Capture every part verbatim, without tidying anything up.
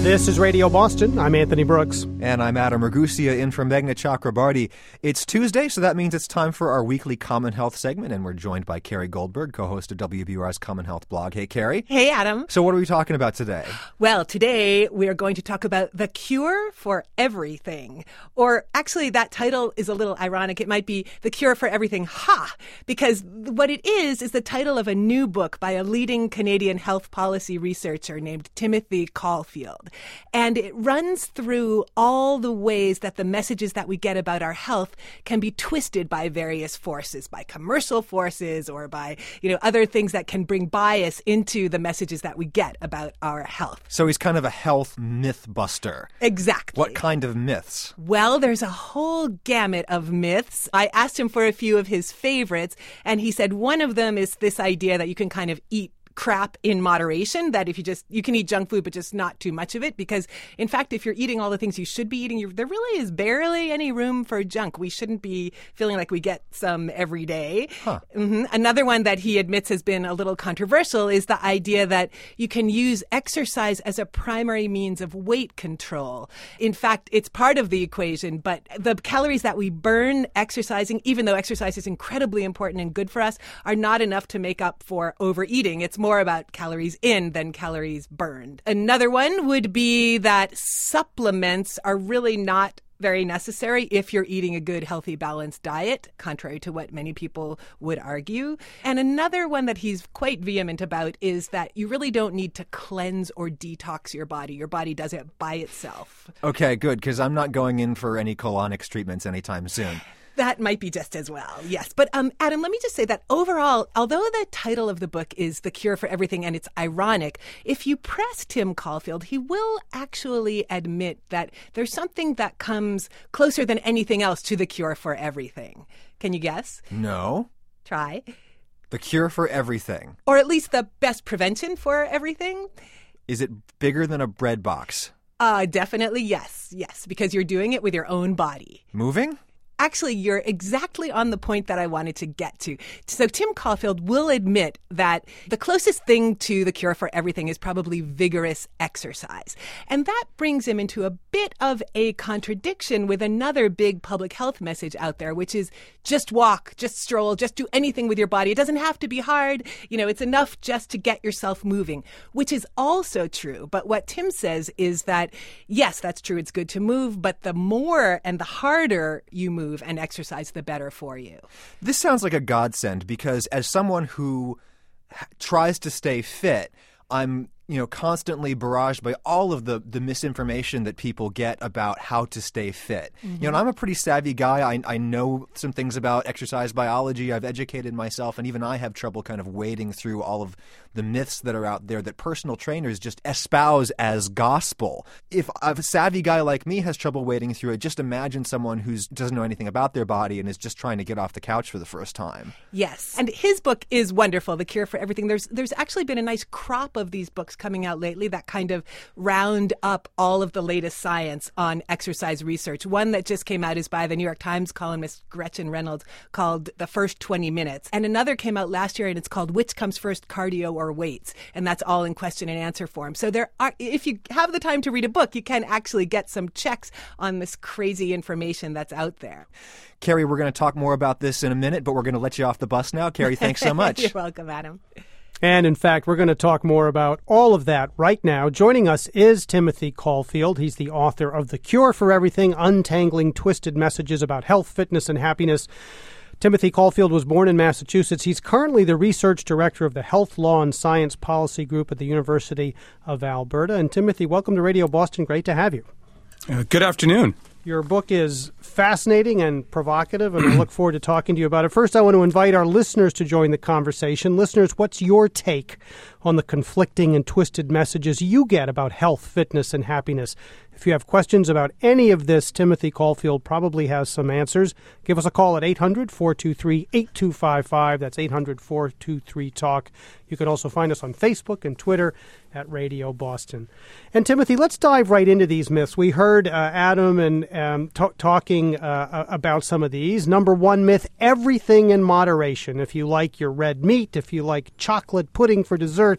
This is Radio Boston. I'm Anthony Brooks. And I'm Adam Ragusia in from Meghna Chakrabarty. It's Tuesday, so that means it's time for our weekly Common Health segment, and we're joined by Carrie Goldberg, co-host of W B U R's Common Health blog. Hey, Carrie. Hey, Adam. So what are we talking about today? Well, today we are going to talk about the cure for everything. Or actually, that title is a little ironic. It might be The Cure for Everything, Ha! Because what it is is the title of a new book by a leading Canadian health policy researcher named Timothy Caulfield. And it runs through all the ways that the messages that we get about our health can be twisted by various forces, by commercial forces or by, you know, other things that can bring bias into the messages that we get about our health. So he's kind of a health myth buster. Exactly. What kind of myths? Well, there's a whole gamut of myths. I asked him for a few of his favorites, and he said one of them is this idea that you can kind of eat crap in moderation, that if you just, you can eat junk food, but just not too much of it. Because in fact, if you're eating all the things you should be eating, you, there really is barely any room for junk. We shouldn't be feeling like we get some every day. Huh. Mm-hmm. Another one that he admits has been a little controversial is the idea that you can use exercise as a primary means of weight control. In fact, it's part of the equation, but the calories that we burn exercising, even though exercise is incredibly important and good for us, are not enough to make up for overeating. It's more more about calories in than calories burned. Another one would be that supplements are really not very necessary if you're eating a good, healthy, balanced diet, contrary to what many people would argue. And another one that he's quite vehement about is that you really don't need to cleanse or detox your body. Your body does it by itself. Okay, good, because I'm not going in for any colonics treatments anytime soon. That might be just as well, yes. But um, Adam, let me just say that overall, although the title of the book is The Cure for Everything and it's ironic, if you press Tim Caulfield, he will actually admit that there's something that comes closer than anything else to the cure for everything. Can you guess? No. Try. The cure for everything. Or at least the best prevention for everything. Is it bigger than a bread box? Uh, definitely yes, yes, because you're doing it with your own body. Moving? Actually, you're exactly on the point that I wanted to get to. So Tim Caulfield will admit that the closest thing to the cure for everything is probably vigorous exercise. And that brings him into a bit of a contradiction with another big public health message out there, which is just walk, just stroll, just do anything with your body. It doesn't have to be hard. You know, it's enough just to get yourself moving, which is also true. But what Tim says is that, yes, that's true. It's good to move, but the more and the harder you move, and exercise, the better for you. This sounds like a godsend because as someone who tries to stay fit, I'm, you know, constantly barraged by all of the, the misinformation that people get about how to stay fit. Mm-hmm. You know, and I'm a pretty savvy guy. I, I know some things about exercise biology. I've educated myself, and even I have trouble kind of wading through all of the myths that are out there that personal trainers just espouse as gospel. If a savvy guy like me has trouble wading through it, just imagine someone who doesn't know anything about their body and is just trying to get off the couch for the first time. Yes. And his book is wonderful, The Cure for Everything. There's there's actually been a nice crop of these books coming out lately that kind of round up all of the latest science on exercise research. One that just came out is by the New York Times columnist Gretchen Reynolds called The First twenty minutes. And another came out last year and it's called Which Comes First, Cardio or Weights? And that's all in question and answer form. So there are, if you have the time to read a book, you can actually get some checks on this crazy information that's out there. Carrie, we're going to talk more about this in a minute, but we're going to let you off the bus now. Carrie, thanks so much. You're welcome, Adam. And in fact, we're going to talk more about all of that right now. Joining us is Timothy Caulfield. He's the author of The Cure for Everything, Untangling Twisted Messages About Health, Fitness, and Happiness. Timothy Caulfield was born in Massachusetts. He's currently the research director of the Health, Law, and Science Policy Group at the University of Alberta. And Timothy, welcome to Radio Boston. Great to have you. Uh, good afternoon. Your book is fascinating and provocative, and I look forward to talking to you about it. First, I want to invite our listeners to join the conversation. Listeners, what's your take on the conflicting and twisted messages you get about health, fitness, and happiness? If you have questions about any of this, Timothy Caulfield probably has some answers. Give us a call at eight hundred, four two three, eight two five five. That's eight hundred, four two three, talk. You can also find us on Facebook and Twitter at Radio Boston. And Timothy, let's dive right into these myths. We heard uh, Adam and um, t- talking uh, about some of these. Number one myth, everything in moderation. If you like your red meat, if you like chocolate pudding for dessert,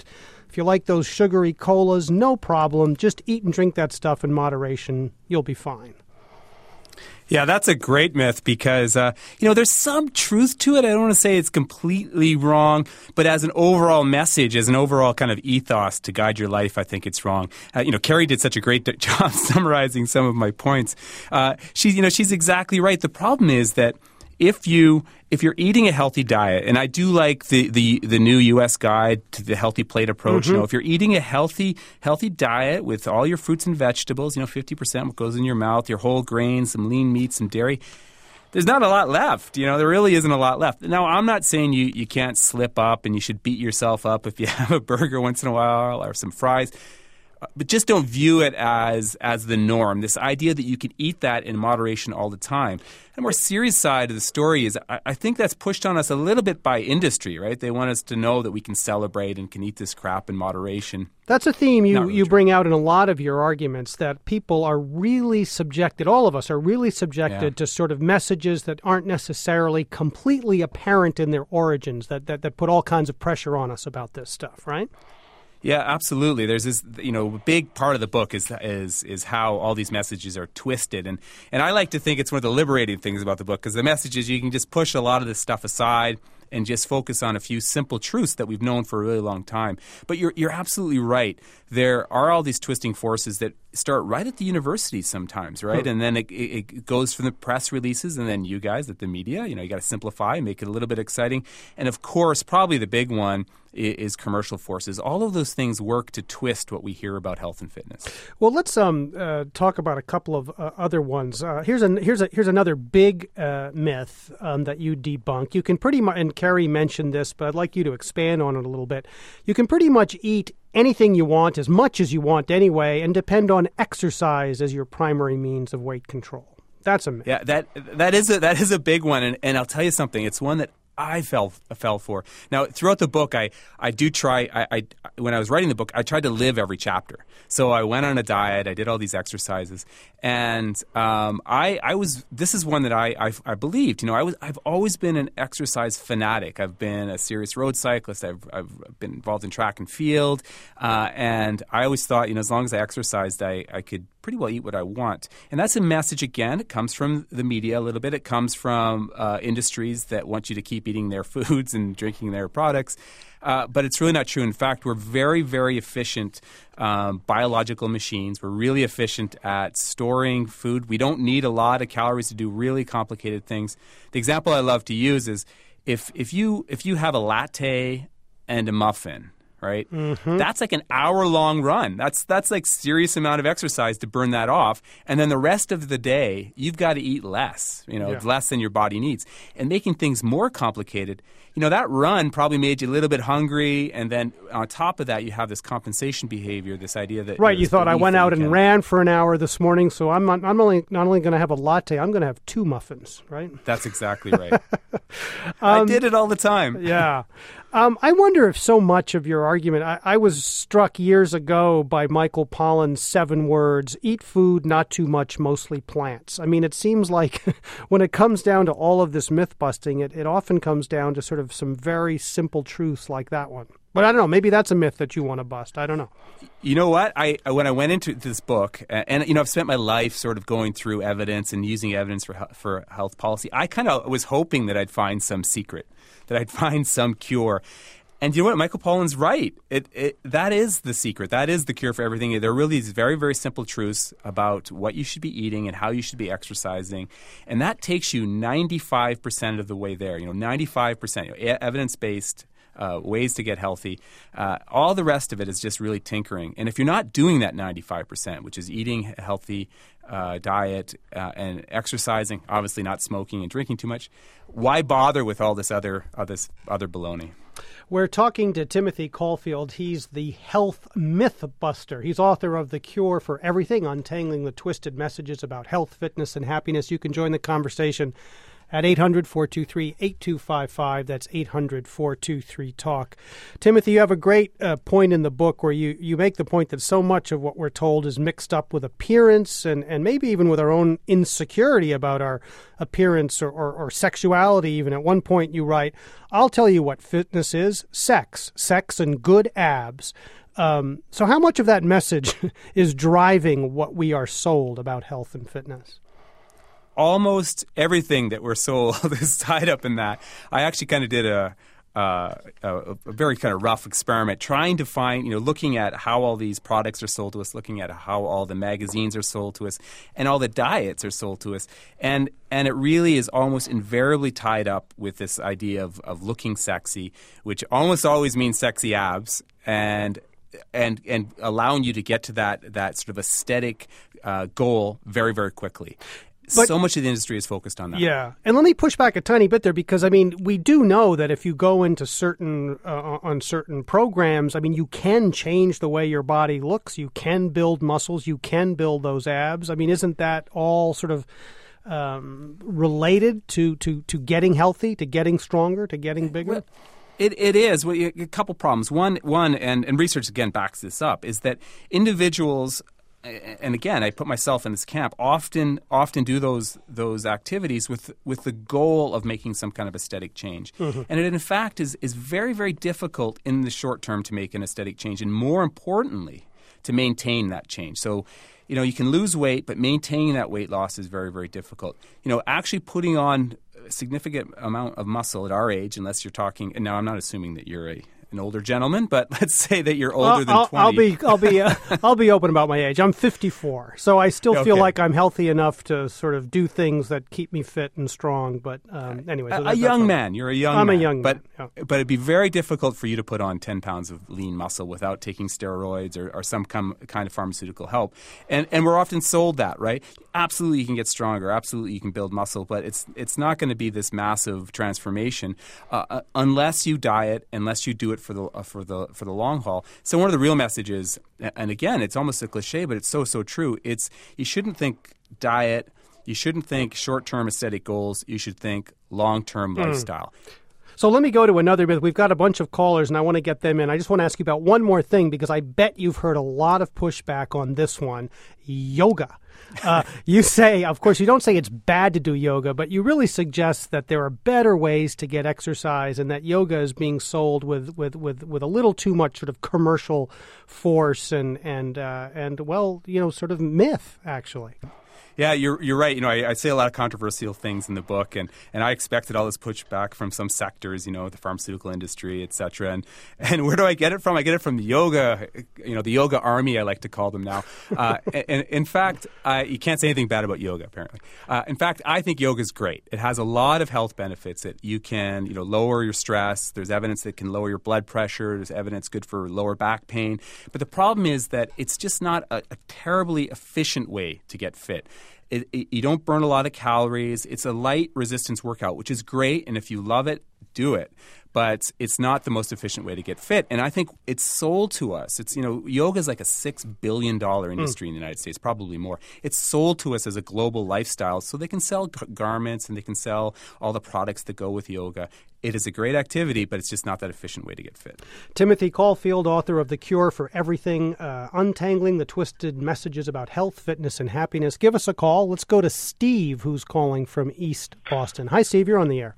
If you like those sugary colas, no problem. Just eat and drink that stuff in moderation. You'll be fine. Yeah, that's a great myth because, uh, you know, there's some truth to it. I don't want to say it's completely wrong, but as an overall message, as an overall kind of ethos to guide your life, I think it's wrong. Uh, you know, Carrie did such a great job summarizing some of my points. Uh, she's, you know, she's exactly right. The problem is that if you if you're eating a healthy diet, and I do like the, the, the new U S guide to the healthy plate approach. Mm-hmm. You know, if you're eating a healthy healthy diet with all your fruits and vegetables, you know, fifty percent what goes in your mouth, your whole grains, some lean meat, some dairy, there's not a lot left. You know, there really isn't a lot left. Now, I'm not saying you, you can't slip up and you should beat yourself up if you have a burger once in a while or some fries. But just don't view it as as the norm. This idea that you can eat that in moderation all the time. The more serious side of the story is I, I think that's pushed on us a little bit by industry, right? They want us to know that we can celebrate and can eat this crap in moderation. That's a theme you, really you true. bring out in a lot of your arguments, that people are really subjected, all of us are really subjected Yeah. to sort of messages that aren't necessarily completely apparent in their origins, that, that, that put all kinds of pressure on us about this stuff, right? Yeah, absolutely. There's this, you know, a big part of the book is is is how all these messages are twisted, and and I like to think it's one of the liberating things about the book, because the messages, you can just push a lot of this stuff aside and just focus on a few simple truths that we've known for a really long time. But you're you're absolutely right. There are all these twisting forces that start right at the university sometimes, right? Hmm. And then it, it, it goes from the press releases, and then you guys at the media. You know, you got to simplify, make it a little bit exciting, and of course, probably the big one is, is commercial forces. All of those things work to twist what we hear about health and fitness. Well, let's um uh, talk about a couple of uh, other ones. Uh, here's a here's a here's another big uh, myth um, that you debunk. You can pretty much, and Carrie mentioned this, but I'd like you to expand on it a little bit. You can pretty much eat anything you want, as much as you want anyway, and depend on exercise as your primary means of weight control. That's a myth. Yeah, that that is a that is a big one, and, and I'll tell you something. It's one that I fell fell for. Now, throughout the book, I, I do try. I, I when I was writing the book, I tried to live every chapter. So I went on a diet. I did all these exercises, and um, I I was. This is one that I, I I believed. You know, I was. I've always been an exercise fanatic. I've been a serious road cyclist. I've I've been involved in track and field, uh, and I always thought, you know, as long as I exercised, I I could pretty well eat what I want. And that's a message, again, it comes from the media a little bit. It comes from uh, industries that want you to keep eating their foods and drinking their products. Uh, but it's really not true. In fact, we're very, very efficient um, biological machines. We're really efficient at storing food. We don't need a lot of calories to do really complicated things. The example I love to use is if if you if you have a latte and a muffin, right? Mm-hmm. That's like an hour-long run. That's that's like serious amount of exercise to burn that off. And then the rest of the day, you've got to eat less, you know, yeah. less than your body needs. And making things more complicated, you know, that run probably made you a little bit hungry. And then on top of that, you have this compensation behavior, this idea that... Right, you, know, you thought I went out and can... ran for an hour this morning, so I'm not, I'm only, not only going to have a latte, I'm going to have two muffins, right? That's exactly right. um, I did it all the time. Yeah. Um, I wonder if so much of your argument, I, I was struck years ago by Michael Pollan's seven words, eat food, not too much, mostly plants. I mean, it seems like when it comes down to all of this myth busting, it, it often comes down to sort of some very simple truths like that one. But I don't know, maybe that's a myth that you want to bust. I don't know. You know what? I when I went into this book, and you know, I've spent my life sort of going through evidence and using evidence for for health policy. I kind of was hoping that I'd find some secret, that I'd find some cure. And you know what? Michael Pollan's right. It, it that is the secret. That is the cure for everything. There are really these very, very simple truths about what you should be eating and how you should be exercising. And that takes you ninety-five percent of the way there. You know, ninety-five percent, you know, evidence-based Uh, ways to get healthy. Uh, all the rest of it is just really tinkering. And if you're not doing that ninety-five percent, which is eating a healthy uh, diet uh, and exercising, obviously not smoking and drinking too much, why bother with all this other uh, this other baloney? We're talking to Timothy Caulfield. He's the health myth buster. He's author of The Cure for Everything, Untangling the Twisted Messages About Health, Fitness, and Happiness. You can join the conversation at eight hundred, four two three, eight two five five. That's eight hundred, four two three, talk. Timothy, you have a great uh, point in the book where you, you make the point that so much of what we're told is mixed up with appearance and, and maybe even with our own insecurity about our appearance or, or, or sexuality even. At one point you write, I'll tell you what fitness is, sex, sex and good abs. Um, so how much of that message is driving what we are sold about health and fitness? Almost everything that we're sold is tied up in that. I actually kind of did a, uh, a, a very kind of rough experiment trying to find, you know, looking at how all these products are sold to us, looking at how all the magazines are sold to us, and all the diets are sold to us. And and it really is almost invariably tied up with this idea of, of looking sexy, which almost always means sexy abs, and and and allowing you to get to that that sort of aesthetic uh, goal very, very quickly. But, so much of the industry is focused on that. Yeah. And let me push back a tiny bit there because, I mean, we do know that if you go into certain, uh, on certain programs, I mean, you can change the way your body looks. You can build muscles. You can build those abs. I mean, isn't that all sort of um, related to, to, to getting healthy, to getting stronger, to getting bigger? Well, It it is. Well, a couple problems. One, one, and, and research, again, backs this up, is that individuals – and again, I put myself in this camp, often often do those those activities with with the goal of making some kind of aesthetic change. Mm-hmm. And it, in fact, is, is very, very difficult in the short term to make an aesthetic change, and more importantly, to maintain that change. So, you know, you can lose weight, but maintaining that weight loss is very, very difficult. You know, actually putting on a significant amount of muscle at our age, unless you're talking – and now I'm not assuming that you're a – an older gentleman, but let's say that you're older I'll, than I'll, twenty. I'll be, I'll be, uh, I'll be open about my age. I'm fifty-four, so I still feel Okay. like I'm healthy enough to sort of do things that keep me fit and strong. But um, anyway, so a, that, a young that's man. You're a young I'm man. a young but, man. Yeah. But it'd be very difficult for you to put on ten pounds of lean muscle without taking steroids or, or some com, kind of pharmaceutical help. And and we're often sold that, right? Absolutely, you can get stronger. Absolutely, you can build muscle, but it's it's not going to be this massive transformation uh, uh, unless you diet, unless you do it for the uh, for the for the long haul. So one of the real messages, and again, it's almost a cliche, but it's so so true. It's you shouldn't think diet. You shouldn't think short-term aesthetic goals. You should think long-term mm. lifestyle. So let me go to another bit. We've got a bunch of callers, and I want to get them in. I just want to ask you about one more thing because I bet you've heard a lot of pushback on this one, yoga. Uh, you say, of course, you don't say it's bad to do yoga, but you really suggest that there are better ways to get exercise and that yoga is being sold with, with, with, with a little too much sort of commercial force and, and, uh, and well, you know, sort of myth, actually. Yeah, you're you're right. You know, I, I say a lot of controversial things in the book, and, and I expected all this pushback from some sectors, you know, the pharmaceutical industry, et cetera. And and where do I get it from? I get it from the yoga, you know, the yoga army, I like to call them now. Uh, and in fact, I, you can't say anything bad about yoga, apparently. Uh, in fact, I think yoga is great. It has a lot of health benefits. That you can, you know, lower your stress. There's evidence that can lower your blood pressure. There's evidence good for lower back pain. But the problem is that it's just not a, a terribly efficient way to get fit. It, it, you don't burn a lot of calories. It's a light resistance workout, which is great. And if you love it, do it. But it's not the most efficient way to get fit. And I think it's sold to us. It's, you know, yoga is like a six billion dollars industry mm. in the United States, probably more. It's sold to us as a global lifestyle so they can sell g- garments and they can sell all the products that go with yoga. It is a great activity, but it's just not that efficient way to get fit. Timothy Caulfield, author of The Cure for Everything, uh, Untangling the Twisted Messages About Health, Fitness, and Happiness. Give us a call. Let's go to Steve, who's calling from East Boston. Hi, Steve. You're on the air.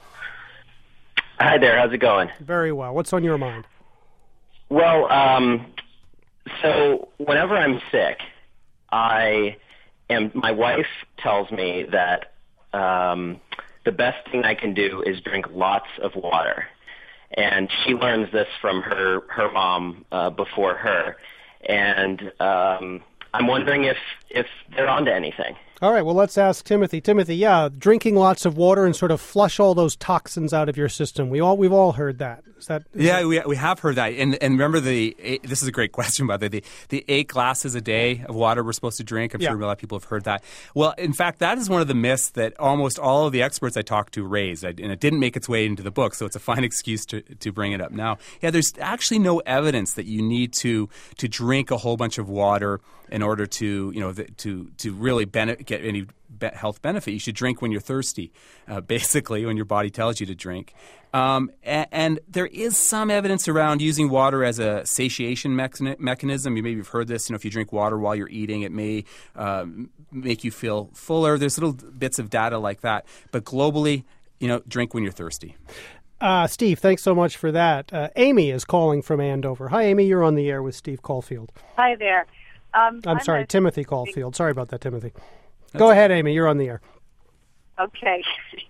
Hi there. How's it going? Very well. What's on your mind? Well, um, so whenever I'm sick, I am. My wife tells me that um, the best thing I can do is drink lots of water, and she learns this from her her mom uh, before her, and um, I'm wondering if if they're onto anything. All right, well, let's ask Timothy. Timothy, yeah, drinking lots of water and sort of flush all those toxins out of your system. We all we've all heard that. Is that is yeah, that... we we have heard that. And and remember the eight, this is a great question, by the way. The the eight glasses a day of water we're supposed to drink. I'm yeah. sure a lot of people have heard that. Well, in fact, that is one of the myths that almost all of the experts I talked to raised, and it didn't make its way into the book, so it's a fine excuse to to bring it up now. Yeah, there's actually no evidence that you need to to drink a whole bunch of water in order to you know the, to to really benefit, get any health benefit. You should drink when you're thirsty, uh, basically, when your body tells you to drink. Um, and, and there is some evidence around using water as a satiation mechan- mechanism. You maybe have heard this. You know, if you drink water while you're eating, it may uh, make you feel fuller. There's little bits of data like that. But globally, you know, drink when you're thirsty. Uh, Steve, thanks so much for that. Uh, Amy is calling from Andover. Hi, Amy. You're on the air with Steve Caulfield. Hi there. Um, I'm, I'm sorry, a- Timothy Caulfield. Sorry about that, Timothy. Go ahead, Amy. You're on the air. Okay.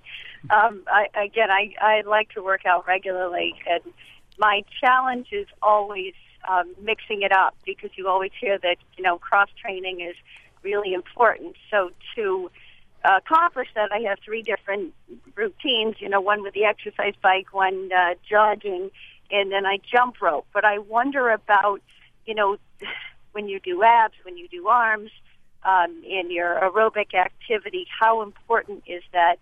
um, I, again, I, I like to work out regularly, and my challenge is always um, mixing it up, because you always hear that, you know, cross-training is really important. So to uh, accomplish that, I have three different routines, you know, one with the exercise bike, one uh, jogging, and then I jump rope. But I wonder about, you know, when you do abs, when you do arms, um, in your aerobic activity, how important is that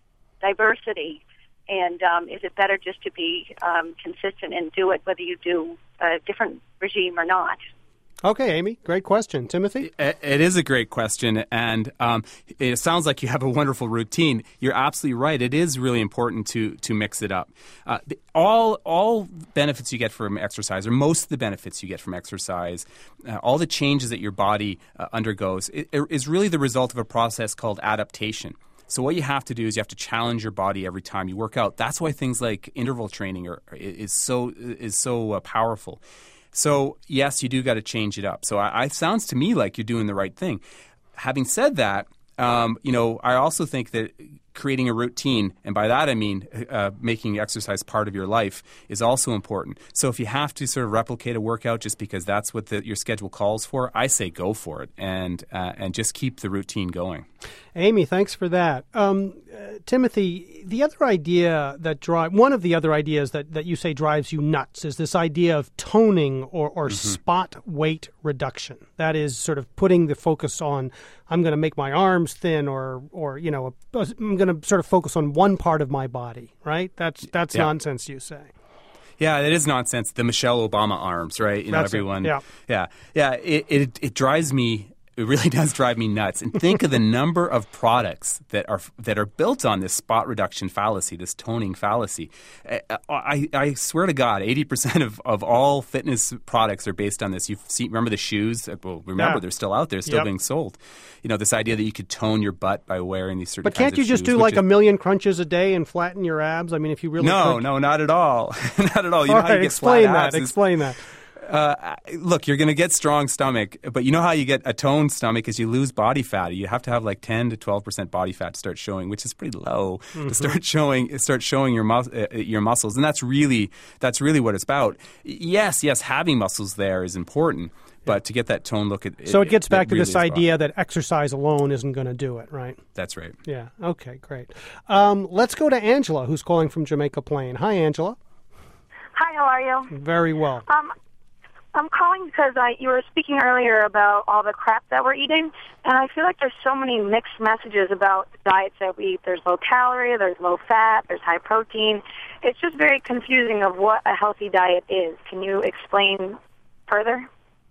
diversity? And um, is it better just to be um, consistent and do it whether you do a different regime or not? Okay, Amy, great question. Timothy? It is a great question, and um, it sounds like you have a wonderful routine. You're absolutely right. It is really important to to mix it up. Uh, the, all all benefits you get from exercise, or most of the benefits you get from exercise, uh, all the changes that your body uh, undergoes, it, it is really the result of a process called adaptation. So what you have to do is you have to challenge your body every time you work out. That's why things like interval training are, is so is so uh, powerful. So, yes, you do got to change it up. So I, it sounds to me like you're doing the right thing. Having said that, um, you know, I also think that creating a routine, and by that I mean uh, making exercise part of your life, is also important. So if you have to sort of replicate a workout just because that's what the, your schedule calls for, I say go for it, and uh, and just keep the routine going. Amy, thanks for that. Um, uh, Timothy, the other idea that drive one of the other ideas that, that you say drives you nuts is this idea of toning or, or mm-hmm. spot weight reduction. That is sort of putting the focus on, I'm going to make my arms thin, or or you know, I'm going to sort of focus on one part of my body. Right? That's that's yeah. nonsense, you say. Yeah, it is nonsense. The Michelle Obama arms, right? You know, That's everyone. It. Yeah, yeah, yeah. It, it it drives me. It really does drive me nuts. And think of the number of products that are that are built on this spot reduction fallacy, this toning fallacy. I, I, I swear to God, eighty percent of, of all fitness products are based on this. You've seen, remember the shoes? Well, remember, yeah. they're still out there, still yep. being sold. You know, this idea that you could tone your butt by wearing these certain But can't kinds you of just shoes, do like is, a million crunches a day and flatten your abs? I mean, if you really No, could. no, not at all. Not at all. You all know how right, you get explain flat that. abs is- Explain that. Uh, look, you're going to get strong stomach, but you know how you get a toned stomach is you lose body fat. You have to have like ten to twelve percent body fat to start showing, which is pretty low mm-hmm. to start showing start showing your mus- uh, your muscles, and that's really that's really what it's about. Yes, yes, having muscles there is important, but yeah. to get that toned look, it, so it gets it, back it to really this is idea wrong. that exercise alone isn't going to do it, right? That's right. Yeah. Okay. Great. Um, let's go to Angela, who's calling from Jamaica Plain. Hi, Angela. Hi. How are you? Very well. Um. I'm calling because I, you were speaking earlier about all the crap that we're eating, and I feel like there's so many mixed messages about the diets that we eat. There's low calorie, there's low fat, there's high protein. It's just very confusing of what a healthy diet is. Can you explain further?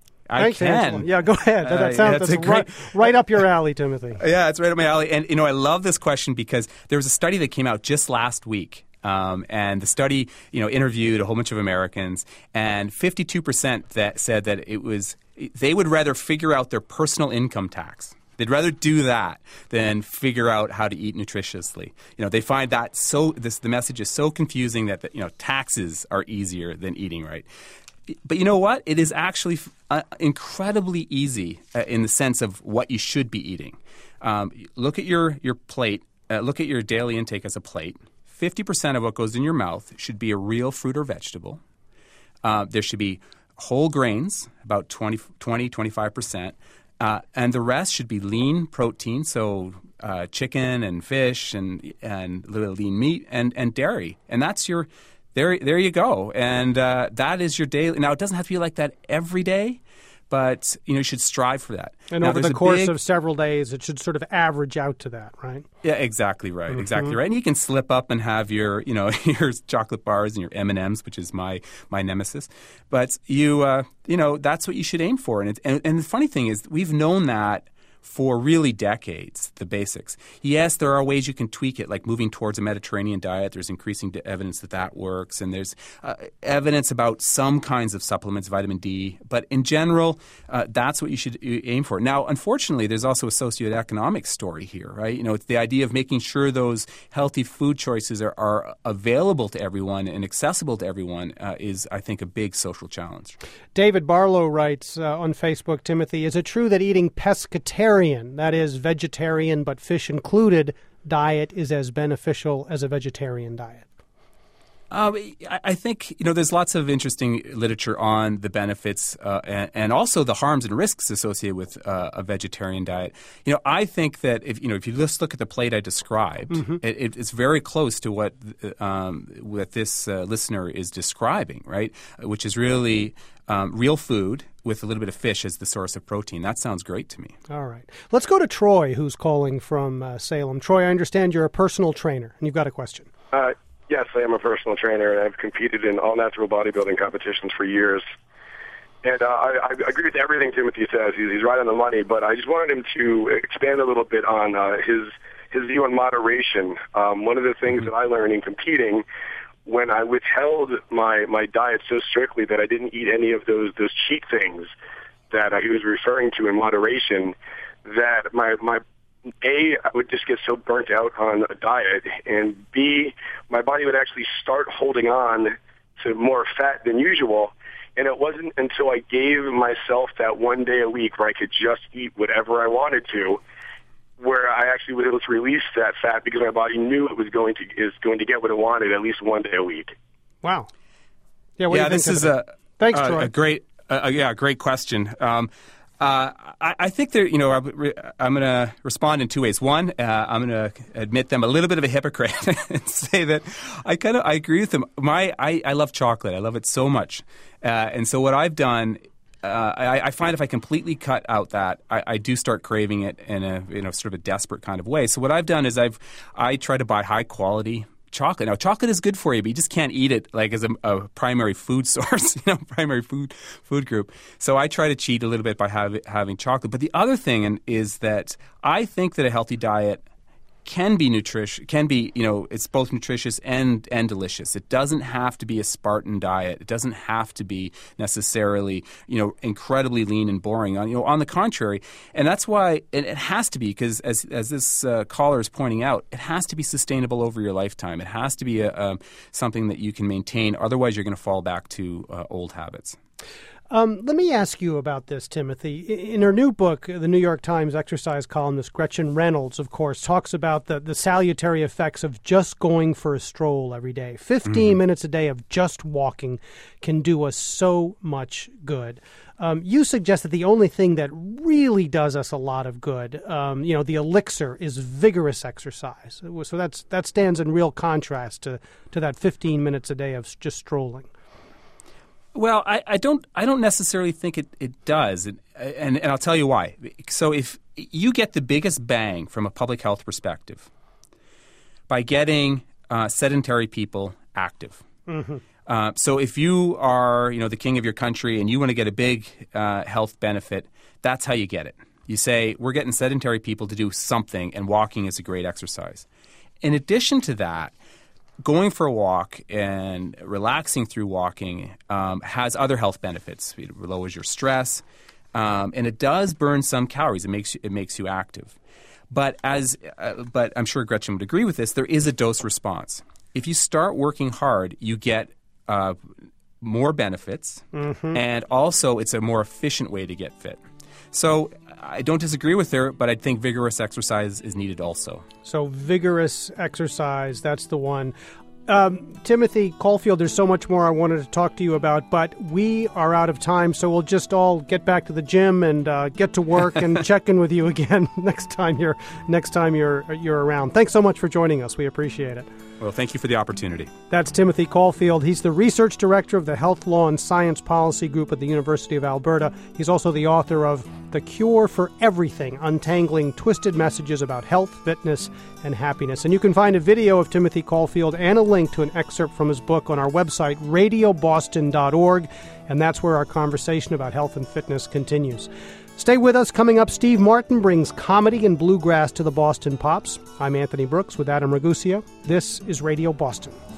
I Thanks, can. Angela. Yeah, go ahead. That, that Uh, sounds yeah, that's a great- right, right up your alley, Timothy. Yeah, it's right up my alley. And, you know, I love this question because there was a study that came out just last week. Um, and the study, you know, interviewed a whole bunch of Americans, and fifty-two percent that said that it was they would rather figure out their personal income tax. They'd rather do that than figure out how to eat nutritiously. You know, they find that so this the message is so confusing that, that you know taxes are easier than eating right. But you know what? It is actually uh, incredibly easy uh, in the sense of what you should be eating. Um, look at your your plate. Uh, look at your daily intake as a plate. fifty percent of what goes in your mouth should be a real fruit or vegetable. Uh, there should be whole grains, about twenty, twenty twenty-five percent. Uh, and the rest should be lean protein, so uh, chicken and fish and and little lean meat and, and dairy. And that's your there. There you go. And uh, that is your daily. Now, it doesn't have to be like that every day, but you know you should strive for that. And now, over the a course big, of several days, it should sort of average out to that, right? Yeah, exactly right. Mm-hmm. Exactly right. And you can slip up and have your, you know, your chocolate bars and your M and M's, which is my my nemesis. But you, uh, you know, that's what you should aim for. And, it, and and the funny thing is, we've known that for really decades, the basics. Yes, there are ways you can tweak it, like moving towards a Mediterranean diet. There's increasing evidence that that works, and there's uh, evidence about some kinds of supplements, vitamin D. But in general, uh, that's what you should aim for. Now, unfortunately, there's also a socioeconomic story here, right? You know, it's the idea of making sure those healthy food choices are, are available to everyone and accessible to everyone uh, is, I think, a big social challenge. David Barlow writes uh, on Facebook, Timothy, is it true that eating pescatarian, that is vegetarian but fish included, diet is as beneficial as a vegetarian diet? Um, I think, you know, there's lots of interesting literature on the benefits uh, and, and also the harms and risks associated with uh, a vegetarian diet. You know, I think that if, you know, if you just look at the plate I described, mm-hmm. it, it's very close to what, um, what this uh, listener is describing, right, which is really um, real food with a little bit of fish as the source of protein. That sounds great to me. All right. Let's go to Troy, who's calling from uh, Salem. Troy, I understand you're a personal trainer, and you've got a question. Uh Yes, I am a personal trainer, and I've competed in all-natural bodybuilding competitions for years. And uh, I, I agree with everything Timothy says. He's, he's right on the money, but I just wanted him to expand a little bit on uh, his his view on moderation. Um, one of the things that I learned in competing, when I withheld my, my diet so strictly that I didn't eat any of those those cheat things that uh, he was referring to in moderation, that my my A, I would just get so burnt out on a diet, and B, my body would actually start holding on to more fat than usual. And it wasn't until I gave myself that one day a week where I could just eat whatever I wanted to, where I actually was able to release that fat because my body knew it was going to is going to get what it wanted at least one day a week. Wow. Yeah. What yeah. do you This think is a thanks, a, Troy. a great, uh, yeah, great question. Um, Uh, I, I think there, you know, I, I'm going to respond in two ways. One, uh, I'm going to admit them a little bit of a hypocrite and say that I kind of I agree with them. My I, I love chocolate. I love it so much, uh, and so what I've done, uh, I, I find if I completely cut out that, I, I do start craving it in a you know sort of a desperate kind of way. So what I've done is I've I try to buy high quality chocolate. Now, chocolate is good for you, but you just can't eat it like as a, a primary food source, you know, primary food food group. So I try to cheat a little bit by have, having chocolate. But the other thing is that I think that a healthy diet can be nutritious, can be, you know, it's both nutritious and, and delicious. It doesn't have to be a Spartan diet. It doesn't have to be necessarily, you know, incredibly lean and boring. You know, on the contrary, and that's why and it has to be, because as as this uh, caller is pointing out, it has to be sustainable over your lifetime. It has to be a, um, something that you can maintain. Otherwise, you're going to fall back to uh, old habits. Um, let me ask you about this, Timothy. In her new book, the New York Times exercise columnist Gretchen Reynolds, of course, talks about the, the salutary effects of just going for a stroll every day. fifteen mm-hmm. minutes a day of just walking can do us so much good. Um, you suggest that the only thing that really does us a lot of good, um, you know, the elixir, is vigorous exercise. So that's that stands in real contrast to, to that fifteen minutes a day of just strolling. Well, I, I don't. I don't necessarily think it, it does, and, and and I'll tell you why. So, if you get the biggest bang from a public health perspective by getting uh, sedentary people active. Mm-hmm. Uh, so, if you are, you know, the king of your country and you want to get a big uh, health benefit, that's how you get it. You say we're getting sedentary people to do something, and walking is a great exercise. In addition to that, going for a walk and relaxing through walking um, has other health benefits. It lowers your stress, um, and it does burn some calories. It makes you, it makes you active. But as uh, but I'm sure Gretchen would agree with this. There is a dose response. If you start working hard, you get uh, more benefits, mm-hmm. and also it's a more efficient way to get fit. So I don't disagree with her, but I think vigorous exercise is needed also. So vigorous exercise, that's the one. Um, Timothy Caulfield, there's so much more I wanted to talk to you about, but we are out of time, so we'll just all get back to the gym and uh, get to work and check in with you again next time you're next time you're you're around. Thanks so much for joining us. We appreciate it. Well, thank you for the opportunity. That's Timothy Caulfield. He's the research director of the Health Law and Science Policy Group at the University of Alberta. He's also the author of The Cure for Everything, Untangling Twisted Messages About Health, Fitness, and Happiness. And you can find a video of Timothy Caulfield and a link to an excerpt from his book on our website, radio boston dot org, and that's where our conversation about health and fitness continues. Stay with us. Coming up, Steve Martin brings comedy and bluegrass to the Boston Pops. I'm Anthony Brooks with Adam Ragusea. This is Radio Boston.